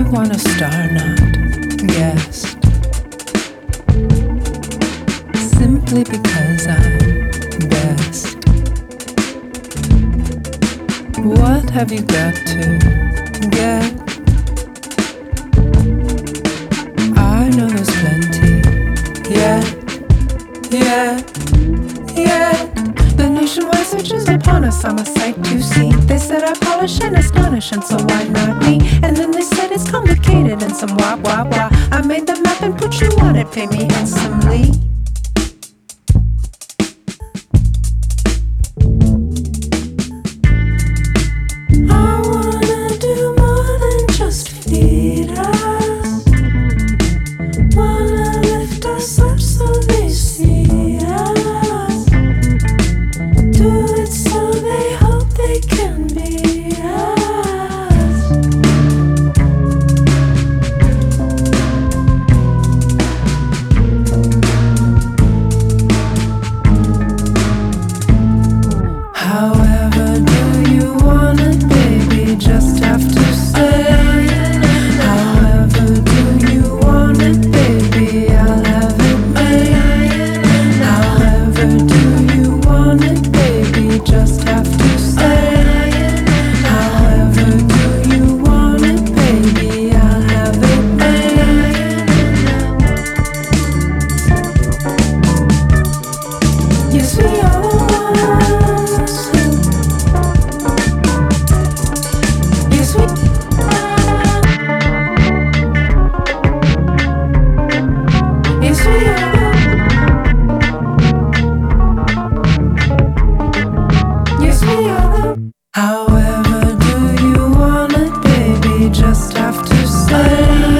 want a star, not guest. Simply because I'm best. What have you got to get? I know there's plenty. Yeah, yeah, yeah. The nationwide search is upon us, I'm a sight to see. They said I polish and astonish, and so why not me? And then they said it's complicated and some wah wah wah. I made the map and put you on it, pay me handsomely. I wanna do more than just feed us. Wanna lift us up so they see us. Do it so they hope they can be us. However do you want it, baby? Just have to say. However do you want it, baby? I'll have it made. However do you want it, baby? Just have to say. However do you want it, baby? I'll have it made. Yes, we are the ones who. Yes, we. Yes, we are the. Yes, we are the. However do you want it, baby? Just have to say.